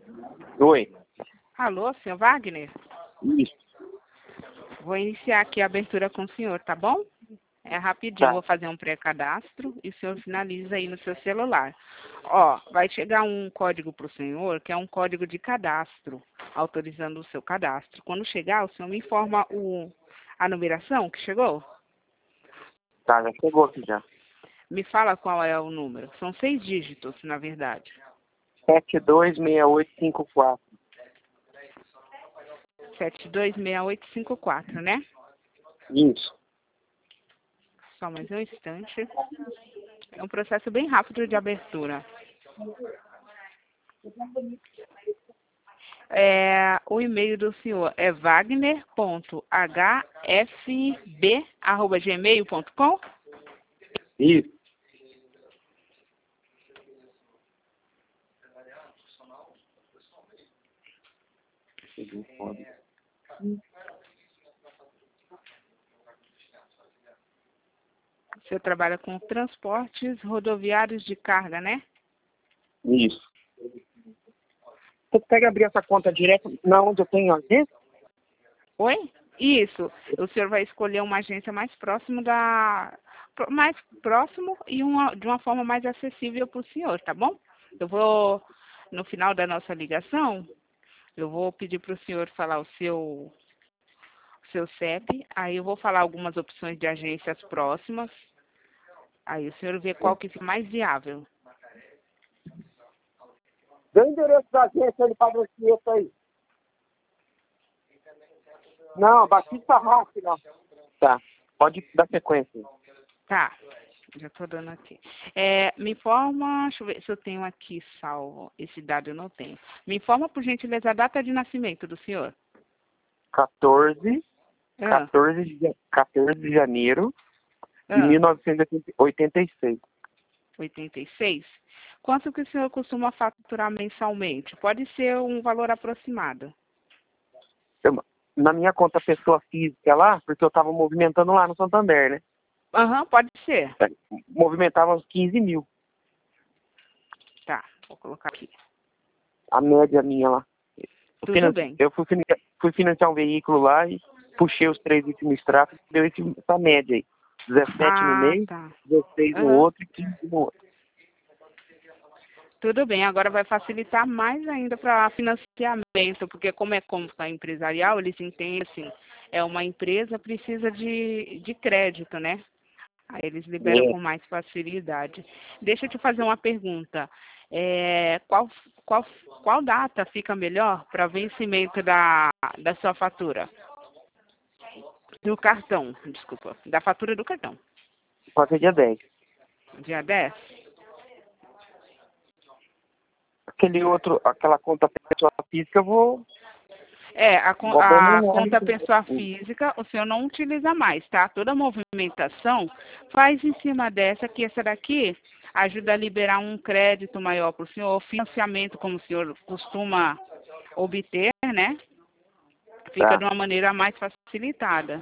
Oi. Alô, senhor Wagner? Isso. Vou iniciar aqui a abertura com o senhor, tá bom? É rapidinho, Tá. vou fazer um pré-cadastro e o senhor finaliza aí no seu celular. Ó, vai chegar um código para o senhor, que é um código de cadastro, autorizando o seu cadastro. Quando chegar, o senhor me informa a numeração que chegou? Tá, já chegou aqui já. Me fala qual é o número. São 6 dígitos, na verdade. 726854. 726854, né? Isso. Só mais um instante. É um processo bem rápido de abertura. O e-mail do senhor é wagner.hfb@gmail.com. Isso. O senhor trabalha com transportes rodoviários de carga, né? Isso. Você consegue abrir essa conta direto na onde eu tenho agência? Oi? Isso. O senhor vai escolher uma agência mais próximo mais próximo e de uma forma mais acessível para o senhor, tá bom? Eu vou, no final da nossa ligação, eu vou pedir para o senhor falar o seu CEP, aí eu vou falar algumas opções de agências próximas, aí o senhor vê qual que fica mais viável. Dê o endereço da agência ali para ver se esse aí. Não, Batista Rossi, não. Tá. Pode dar sequência. Tá, já estou dando aqui. Me informa, deixa eu ver se eu tenho aqui salvo. Esse dado eu não tenho. Me informa, por gentileza, a data de nascimento do senhor. 14 de janeiro de 1986. 86. Quanto que o senhor costuma faturar mensalmente? Pode ser um valor aproximado. Na minha conta pessoa física lá, porque eu estava movimentando lá no Santander, né? Aham, pode ser. Movimentava uns 15 mil. Tá, vou colocar aqui. A média minha lá. Tudo bem. Eu fui financiar um veículo lá e puxei os 3 últimos extratos, deu essa média aí. 17 no mês, Tá. 16 no outro e 15 no outro. Tudo bem, agora vai facilitar mais ainda para financiamento, porque como é conta empresarial, eles entendem assim, é uma empresa, precisa de crédito, né? Aí eles liberam com mais facilidade. Deixa eu te fazer uma pergunta. Qual data fica melhor para vencimento da sua fatura? Do cartão, desculpa. Da fatura do cartão. Pode ser dia 10. Dia 10? Aquela conta pessoa física, eu vou... A conta pessoa física, o senhor não utiliza mais, tá? Toda movimentação faz em cima dessa, que essa daqui ajuda a liberar um crédito maior para o senhor, financiamento, como o senhor costuma obter, né? Fica de uma maneira mais facilitada.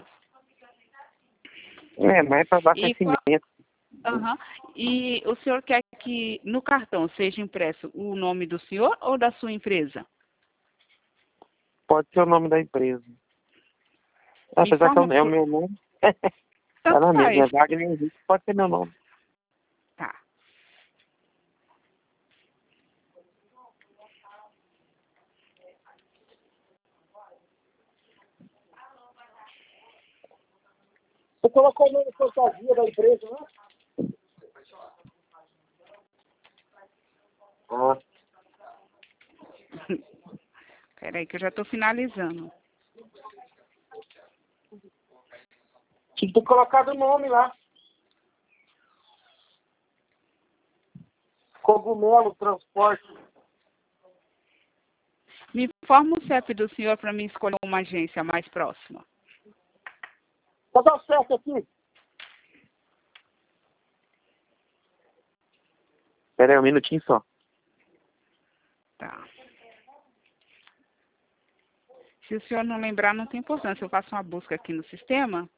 Mas para abastecimento. E o senhor quer que no cartão seja impresso o nome do senhor ou da sua empresa? Pode ser o nome da empresa. Apesar que é o meu nome. Ela mesmo, é Wagner Henrique, pode ser meu nome. Tá. Você colocou o nome de fantasia da empresa, né? Peraí que eu já estou finalizando. Tinha que ter colocado o nome lá. Cogumelo Transporte. Me informa o CEP do senhor para mim escolher uma agência mais próxima. Vou dar certo aqui. Espera aí um minutinho só. Tá. Se o senhor não lembrar, não tem importância. Eu faço uma busca aqui no sistema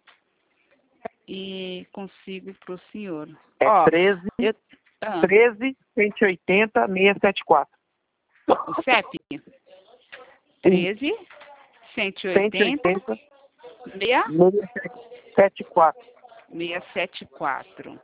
e consigo para o senhor. 13 180 674. O CEP? 13 180 674. 674.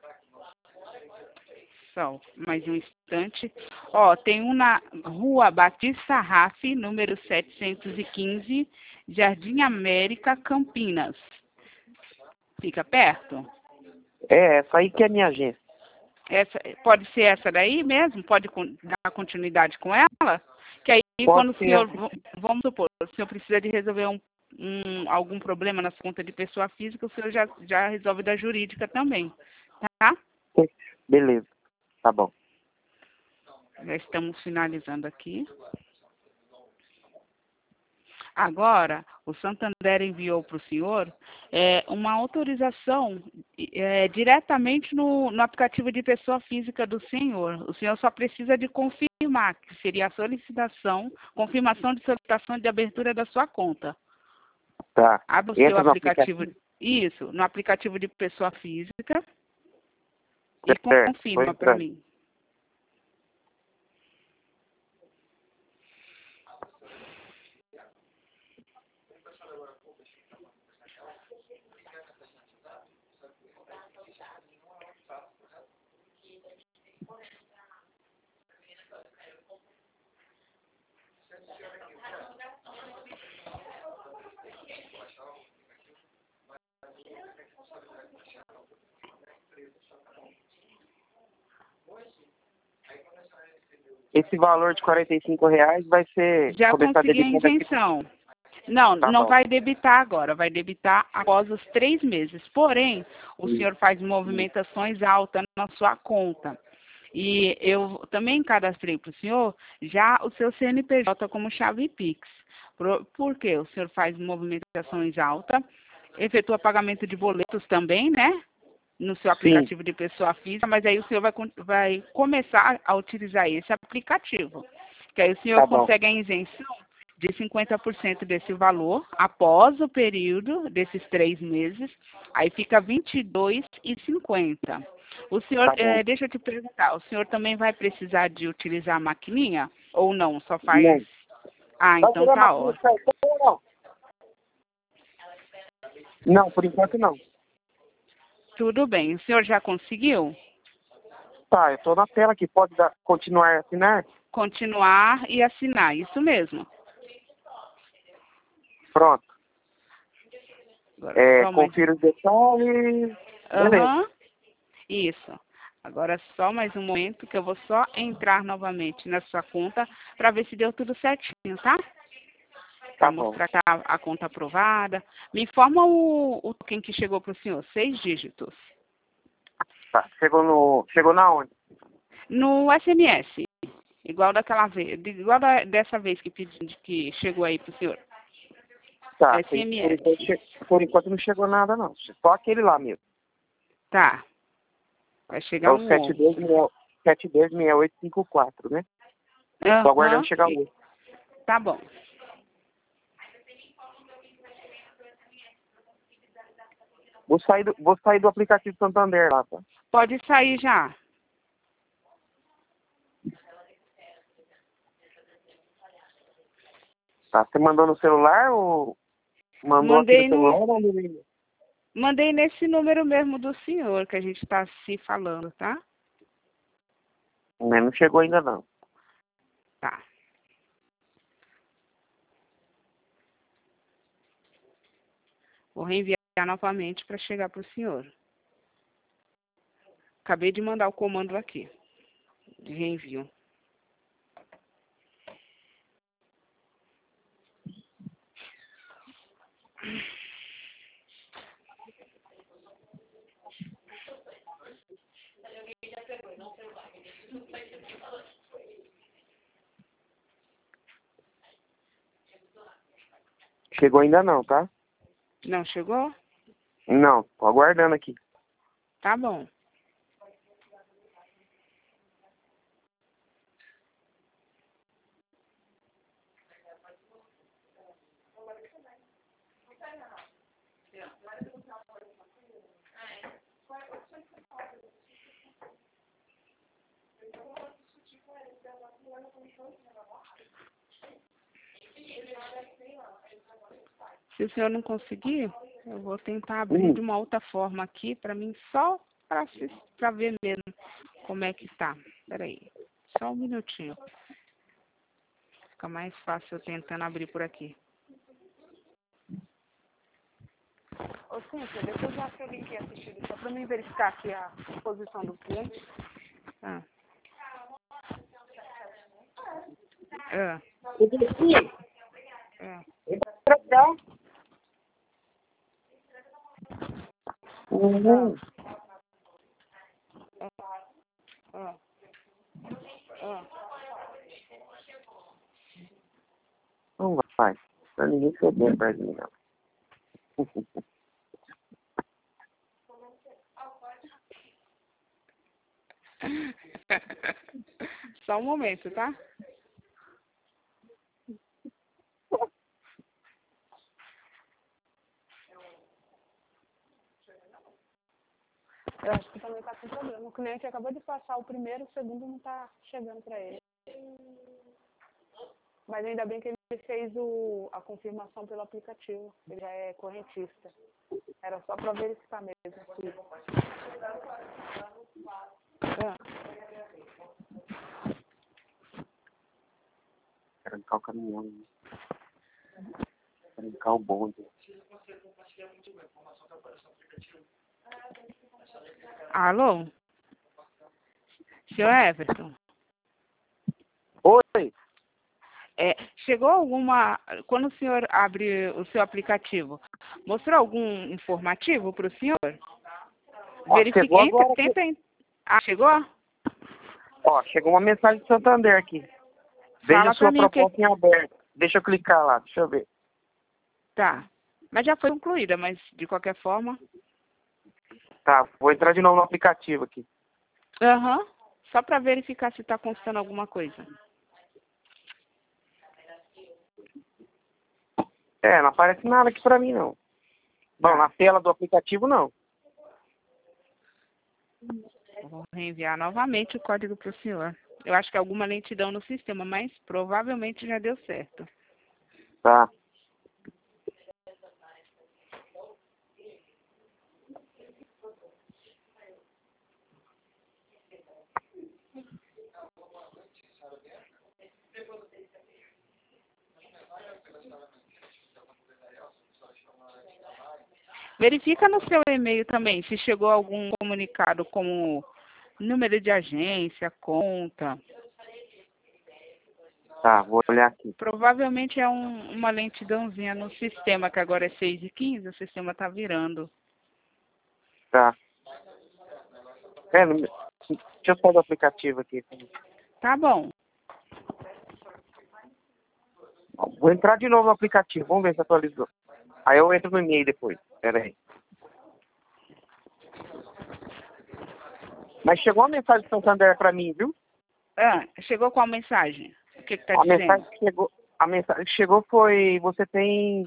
Só mais um instante. Ó, tem um na Rua Batista Raf, número 715, Jardim América, Campinas. Fica perto? É, essa aí que é minha agência. Essa, pode ser essa daí mesmo? Pode dar continuidade com ela? Que aí, Pode quando o ser senhor, essa. vamos supor, o senhor precisa de resolver algum problema na sua conta de pessoa física, o senhor já resolve da jurídica também, tá? Beleza, tá bom. Já estamos finalizando aqui. Agora, o Santander enviou para o senhor uma autorização diretamente no aplicativo de pessoa física do senhor. O senhor só precisa de confirmar, que seria a confirmação de solicitação de abertura da sua conta. Tá. Abra o seu Entra no aplicativo. Isso, no aplicativo de pessoa física e Certo, confirma vou para entrar. mim. Esse valor de R$ 45 vai ser... Já começar a consegui a debitar daqui. isenção. Não, Tá não bom. vai debitar agora, vai debitar após os 3 meses. Porém, o senhor faz movimentações altas na sua conta. E eu também cadastrei para o senhor já o seu CNPJ como chave Pix. Por quê? O senhor faz movimentações altas, efetua pagamento de boletos também, né? No seu Sim, aplicativo de pessoa física, mas aí o senhor vai começar a utilizar esse aplicativo. Que aí o senhor tá bom. consegue a isenção de 50% desse valor após o período desses 3 meses, aí fica R$ 22,50. O senhor, Tá bom. deixa eu te perguntar, o senhor também vai precisar de utilizar a maquininha ou não? Só faz... Não. Ah, Vai então tirar a tá máquina ó. de cartão ou não? Não, por enquanto não. Tudo bem. O senhor já conseguiu Tá, eu tô na tela aqui. Pode continuar a assinar? continuar e assinar? Isso mesmo. Pronto. Agora só mais... Confira os detalhes. Beleza. Aham. Isso. Agora só mais um momento que eu vou só entrar novamente na sua conta para ver se deu tudo certinho, tá? Para Tá bom. mostrar que tá a conta aprovada. Me informa o token que chegou para o senhor, 6 dígitos. Tá. Chegou na onde? No SMS, igual daquela vez, dessa vez que chegou aí para o senhor. Tá. SMS. Por enquanto não chegou nada, não. Só aquele lá mesmo. Tá. Vai É chegar o um outro. 726854, né? Tô Aham. aguardando chegar o outro. Tá bom. Vou sair do aplicativo Santander lá, tá? Pode sair já. Tá. Você mandou no celular ou mandou aqui no Mandei celular ou mandou no e-mail? Mandei nesse número mesmo do senhor que a gente está se falando, tá? Não chegou ainda não. Tá. Vou reenviar novamente para chegar para o senhor. Acabei de mandar o comando aqui, de reenvio. Chegou ainda não, tá? Não chegou? Não, tô aguardando aqui. Tá bom. Se o senhor não conseguir, eu vou tentar abrir de uma outra forma aqui, para mim, só para ver mesmo como é que está. Espera aí, só um minutinho. Fica mais fácil eu tentando abrir por aqui. Ô, Cíntia, depois eu acho que eu vim aqui assistir, só para mim verificar aqui a posição do cliente. Ah. Ah. Uhum. Não vai. Pra ninguém saber perto de mim, não. Só um momento, tá? Eu acho que também tá com problema. O cliente acabou de passar o primeiro, o segundo não tá chegando para ele. Mas ainda bem que ele fez a confirmação pelo aplicativo. Ele já é correntista. Era só para verificar mesmo. Trancar o caminhão. Trancar o bonde. Alô? Senhor Everton? Oi! Chegou alguma... Quando o senhor abre o seu aplicativo, mostrou algum informativo para o senhor? Chegou agora. Chegou? Ó, chegou uma mensagem do Santander aqui. Veja Fala sua pra mim proposta em aberto. Deixa eu clicar lá, deixa eu ver. Tá. Mas já foi concluída, mas de qualquer forma... Tá, vou entrar de novo no aplicativo aqui. Aham. Só para verificar se está constando alguma coisa. Não aparece nada aqui pra mim, não. Bom, na tela do aplicativo, não. Vou reenviar novamente o código para o senhor. Eu acho que alguma lentidão no sistema, mas provavelmente já deu certo. Tá. Verifica no seu e-mail também se chegou algum comunicado como número de agência, conta. Tá, vou olhar aqui. Provavelmente é uma lentidãozinha no sistema, que agora é 6h15, o sistema está virando. Tá. Deixa eu sair do aplicativo aqui. Tá bom. Vou entrar de novo no aplicativo, vamos ver se atualizou. Aí eu entro no e-mail depois. Pera aí. Mas chegou uma mensagem do Santander pra mim, viu? Chegou qual mensagem? O que está dizendo? A mensagem que chegou foi: você tem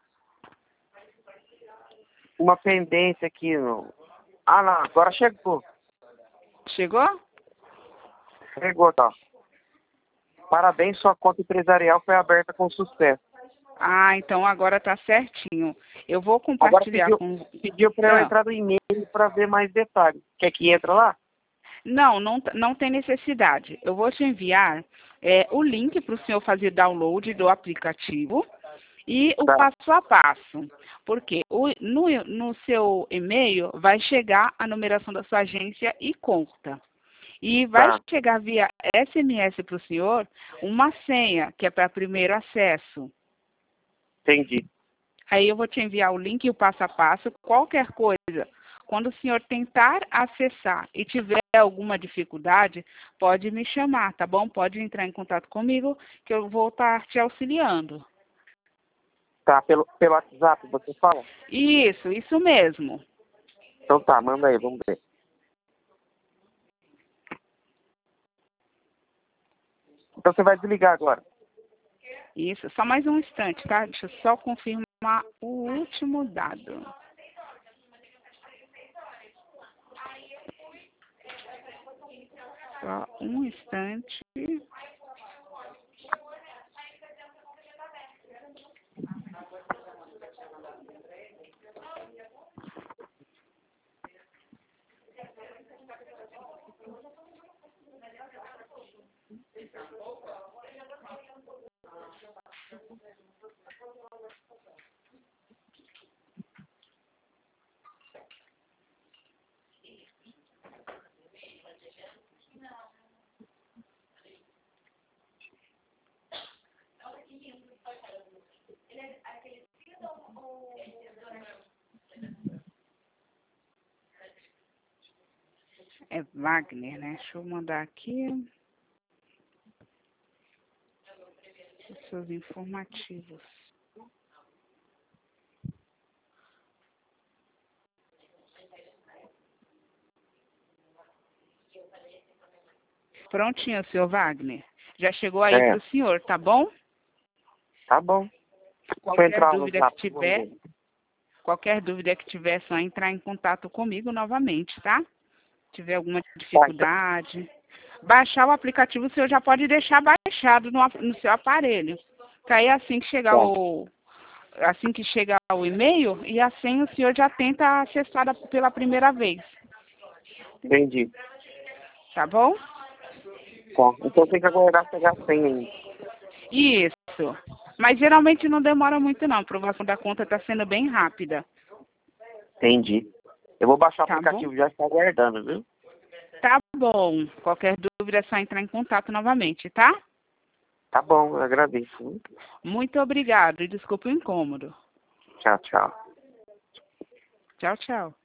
uma pendência aqui no... Ah, não, agora chegou. Chegou? Chegou, tá. Parabéns, sua conta empresarial foi aberta com sucesso. Ah, então agora tá certinho. Eu vou compartilhar agora pediu para eu entrar no e-mail para ver mais detalhes. Quer que entra lá? Não tem necessidade. Eu vou te enviar o link para o senhor fazer download do aplicativo e o passo a passo. Porque no seu e-mail vai chegar a numeração da sua agência e conta. E vai chegar via SMS para o senhor uma senha, que é para primeiro acesso. Entendi. Aí eu vou te enviar o link e o passo a passo. Qualquer coisa, quando o senhor tentar acessar e tiver alguma dificuldade, pode me chamar, tá bom? Pode entrar em contato comigo, que eu vou estar te auxiliando. Tá, pelo WhatsApp você fala? Isso mesmo. Então tá, manda aí, vamos ver. Então você vai desligar agora. Isso, só mais um instante, tá? Deixa eu só confirmar o último dado. Só um instante. É Wagner, né? Deixa eu mandar aqui os seus informativos. Prontinho, senhor Wagner. Já chegou aí para o senhor, tá bom? Tá bom. Qualquer dúvida que tiver, é só entrar em contato comigo novamente, tá? Se tiver alguma dificuldade. Baixar o aplicativo, o senhor já pode deixar baixado no seu aparelho. Que aí assim que chegar o e-mail, e assim o senhor já tenta acessar pela primeira vez. Entendi. Tá bom? Tá. Então tem que aguardar pegar a senha ainda. Isso. Mas geralmente não demora muito não. A aprovação da conta está sendo bem rápida. Entendi. Eu vou baixar o Tá aplicativo, bom? já está aguardando, viu? Tá bom. Qualquer dúvida é só entrar em contato novamente, tá? Tá bom, eu agradeço. Muito obrigado e desculpe o incômodo. Tchau, tchau. Tchau, tchau.